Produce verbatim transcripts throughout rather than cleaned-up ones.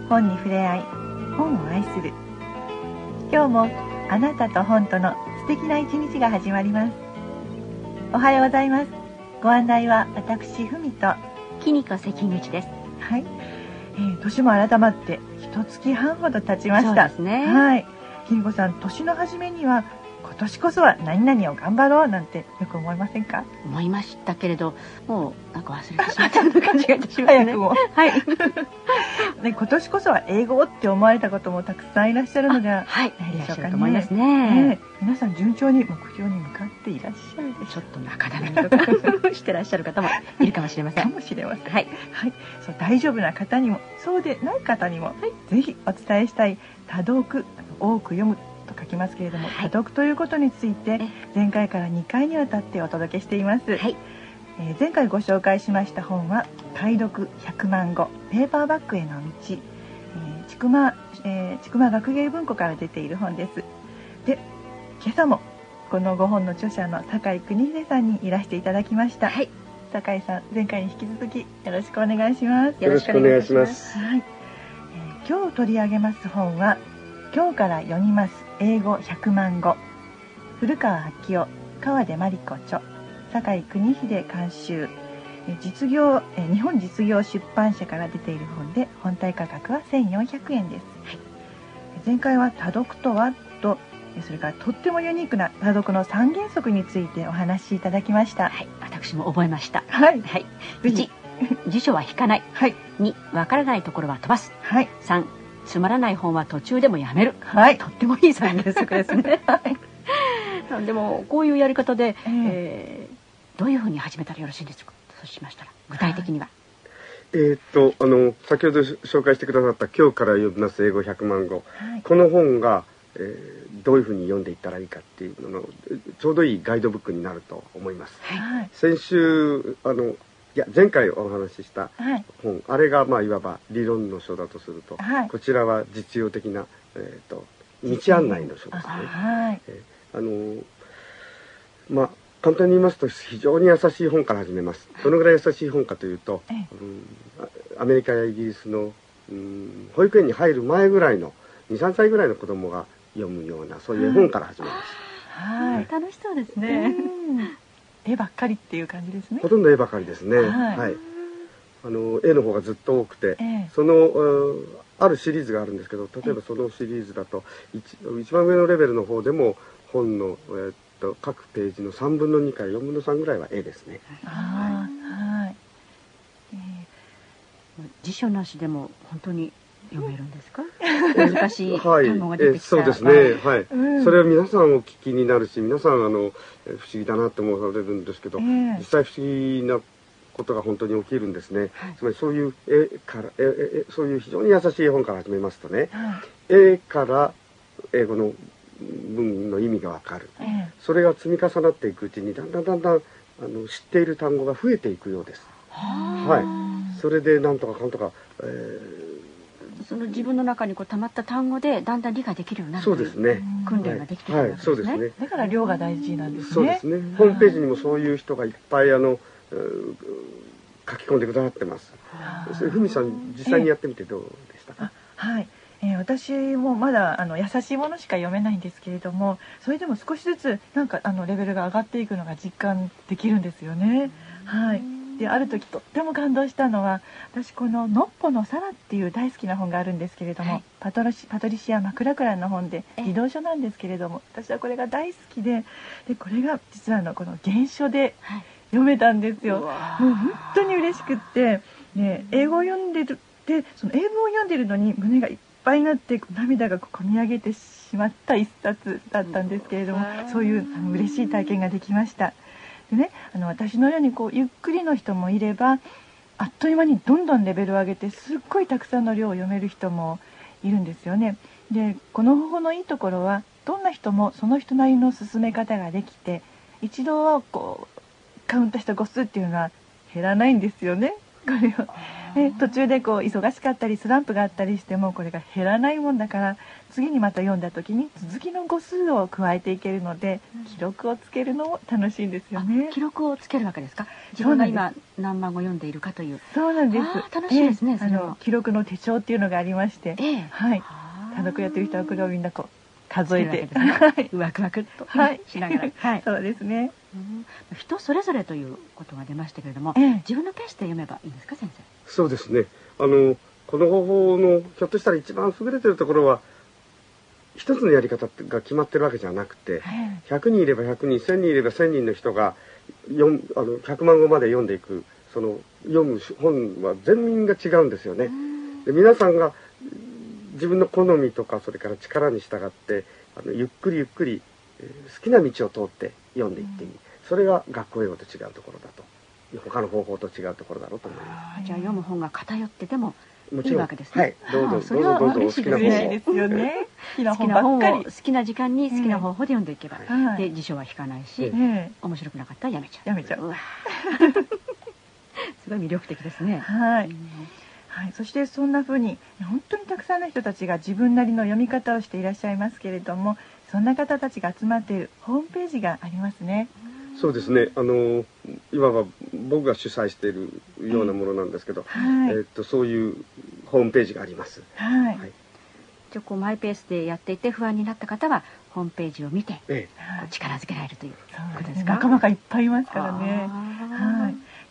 本に触れ合い、本を愛する。今日もあなたと本との素敵な一日が始まります。おはようございます。ご案内は私ふみときにこ関口です。 はい、えー、年も改まって一月半ほど経ちました。 そうですね。 はい、きにこさん、年の初めには今年こそは何々を頑張ろうなんてよく思いませんか？ 思いましたけれど、もうなんか忘れてしまったような感じがいたしますね。 早くもはいね、今年こそは英語って思われたこともたくさんいらっしゃるのでははい、 ないでしょうかね。 いらっしゃると思いますね。 ね、皆さん順調に目標に向かっていらっしゃるでしょう。 ちょっと中だめとかしてらっしゃる方もいるかもしれません。 かもしれません。 はい、 はい、そう、大丈夫な方にもそうでない方にも、はい、ぜひお伝えしたい多読、多く読むと書きますけれども、はい、多読ということについて前回からにかいにわたってお届けしています。はい、えー、前回ご紹介しました本は解読ひゃくまんごペーパーバッグへの道、えー、ちくま、えー、ちくま学芸文庫から出ている本です。で、今朝もこのご本の著者の酒井邦秀さんにいらしていただきました。はい、酒井さん、前回に引き続きよろしくお願いします。 よろしくお願いします。 はい、えー、今日取り上げます本は今日から読みます英語ひゃくまんご、古川明夫、川出真理子著、酒井邦秀監修、実業日本実業出版社から出ている本で、本体価格はせんよんひゃくえんです。はい、前回は多読とはと、それからとってもユニークな多読の三原則についてお話しいただきました。 はい、私も覚えました。 はい、 はい、いち、辞書は引かない。はい、に、わからないところは飛ばす。はい、さん、つまらない本は途中でもやめる。はい、とってもいい三原則ですね。はい、でもこういうやり方で、えーえー、どういうふうに始めたらよろしいですか？そうしましたら具体的には、はい、 えー、っとあの先ほど紹介してくださった今日から読みます英語ひゃくまんご、はい、この本が、えー、どういうふうに読んでいったらいいかっていうののちょうどいいガイドブックになると思います。はい、先週あのいや前回お話しした本、はい、あれがまあいわば理論の書だとすると、はい、こちらは実用的な、えー、と道案内の書ですね。はい、えー、あのまあ簡単に言いますと非常に優しい本から始めます。どのぐらい優しい本かというと、うん、アメリカやイギリスの、うん、保育園に入る前ぐらいのに、さんさいぐらいの子供が読むようなそういう絵本から始めます。 はい、はい、楽しそうですね。絵ばっかりっていう感じですね。 ほとんど絵ばかりですね。はい、はい、あの絵の方がずっと多くて、ええ、そのあるシリーズがあるんですけど、例えばそのシリーズだと 一, 一番上のレベルの方でも本の、えー、っと各ページのさんぶんのにからよんぶんのさんぐらいは絵ですね。 あ、はい、えー、辞書なしでも本当に読めるんですか？難しい単語が出てきた、 はい、えー、そうですね。はい、うん、それは皆さんお聞きになるし、皆さんあの不思議だなって思われるんですけど、えー、実際不思議なことが本当に起きるんですね。はい、つまりそういう絵からええそういう非常に優しい絵本から始めますとね、はい、絵から英語の文の意味がわかる、えー、それが積み重なっていくうちにだんだんだんだんあの知っている単語が増えていくようです。はい、それでなんとかかんとか、えー、 その自分の中にこう溜まった単語でだんだん理解できるようになる。 そうですね。 訓練ができているわけですね。はいはい、そうですね。 だから量が大事なんですね。 そうですね。ホームページにもそういう人がいっぱいあの書き込んでくださってます。それふみさん実際にやってみてどうでしたか？ えー、はい、えー、私もまだあの優しいものしか読めないんですけれども、それでも少しずつなんかあのレベルが上がっていくのが実感できるんですよね。はい。で、ある時とっても感動したのは、私このノッポのサラっていう大好きな本があるんですけれども、はい、パトロシパトリシア・マクラクランの本で児童書なんですけれども、私はこれが大好きで、でこれが実はのこの原書で読めたんですよ。もう本当に嬉しくって、ね、英語を読んでるでその英文を読んでるのに胸がいっぱいになって涙がこみ上げてしまった一冊だったんですけれども、そういうあの嬉しい体験ができました。でね、あの私のようにこうゆっくりの人もいれば、あっという間にどんどんレベルを上げてすっごいたくさんの量を読める人もいるんですよね。でこの方法のいいところは、どんな人もその人なりの進め方ができて、一度はこうカウントした語数っていうのは減らないんですよね。 これをで途中でこう忙しかったりスランプがあったりしてもこれが減らないもんだから次にまた読んだ時に続きの語数を加えていけるので記録をつけるのも楽しいんですよね。 記録をつけるわけですか。自分が今何番語読んでいるかという。 そうなんです。 楽しいですね。 えー、あの記録の手帳っていうのがありまして、えー、はい多読やってる人はこれをみんなこう数えて、 ね、ワクワクっとしながら、 はい、そうですね、 うん、人それぞれということが出ましたけれども、ええ、自分のペースで読めばいいんですか先生。 そうですね、あのこの方法のひょっとしたら一番優れてるところは一つのやり方が決まってるわけじゃなくて、ひゃくにんいればひゃくにん、せんにんいればせんにんの人がよんあのひゃくまん語まで読んでいく、その読む本は全民が違うんですよね。で皆さんが自分の好みとかそれから力に従ってあのゆっくりゆっくり、えー、好きな道を通って読んでいっていい、それが学校英語と違うところだと、他の方法と違うところだろうと思います。 じゃあ読む本が偏ってでもいいわけですね。 はい、どうぞどうぞどうぞお好きな本を。 ですよね。 好きな本ばっかり好きな時間に好きな方法で読んでいけば、うん、で辞書は引かないし、うん、面白くなかったらやめちゃう。 やめちゃう。うわすごい魅力的ですね。 はい。うんはい、そしてそんな風に本当にたくさんの人たちが自分なりの読み方をしていらっしゃいますけれども、そんな方たちが集まっているホームページがありますね。 そうですね、あのいわば僕が主催しているようなものなんですけど、はい、えー、っとそういうホームページがあります。 はい、はい、 じゃあこうマイペースでやっていて不安になった方はホームページを見て、ええ、力づけられるということですか。 仲間がいっぱいいますからね。はい、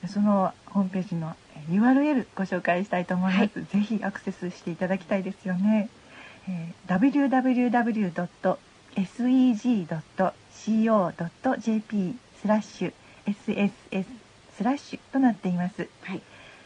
そのホームページの ユーアールエル ご紹介したいと思います。はい、ぜひアクセスしていただきたいですよね。えー、ダブリューダブリューダブリュードットエスイージードットシーオードットジェーピー スラッシュ エスエスエス スラッシュとなっています。はい、えー、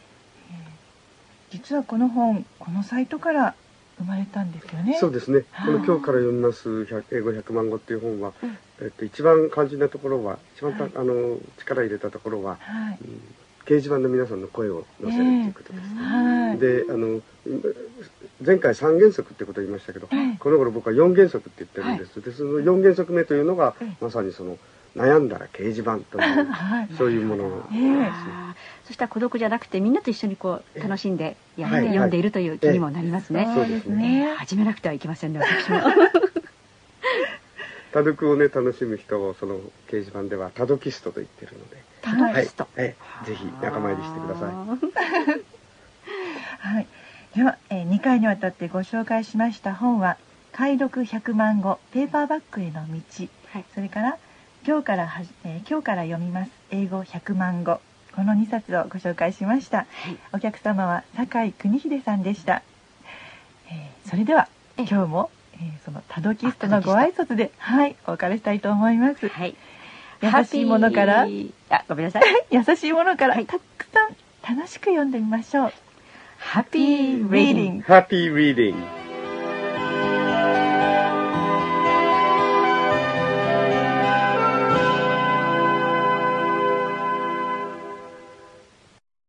実はこの本このサイトから生まれたんですよね。 そうですね。この今日から読みます英語ひゃくまん語っていう本は、うん、えっと一番肝心なところは一番た、はい、あの力入れたところは、はい、うん、掲示板の皆さんの声を載せるということですね。えーはい、で、あの前回さん原則ってことを言いましたけど、えー、この頃僕はよん原則って言ってるんです。はい、でそのよん原則目というのが、えー、まさにその悩んだら掲示板という、はい、そういうものですね。えー、 そしたら孤独じゃなくてみんなと一緒にこう楽しんでやって、はい、読んでいるという気にもなりますね。 そうですね。 えー、始めなくてはいけませんね、私も。 多読をね楽しむ人をその掲示板では多読ストと言ってるので、 多読スト、 はい、えぜひ仲間入りしてください。 はい、では、えー、にかいにわたってご紹介しました本は解読ひゃくまん語ペーパーバッグへの道、はい、それから今日からはじ、えー、今日から読みます英語ひゃくまん語、このにさつをご紹介しました。はい、お客様は酒井邦秀さんでした。えー、それでは今日もえー、そのタドキストのご挨拶で、はい、お別れしたいと思います。はい、優しいものから、 あ、ごめんなさい。 優しいものから、はい、たくさん楽しく読んでみましょう。 Happy reading. Happy reading.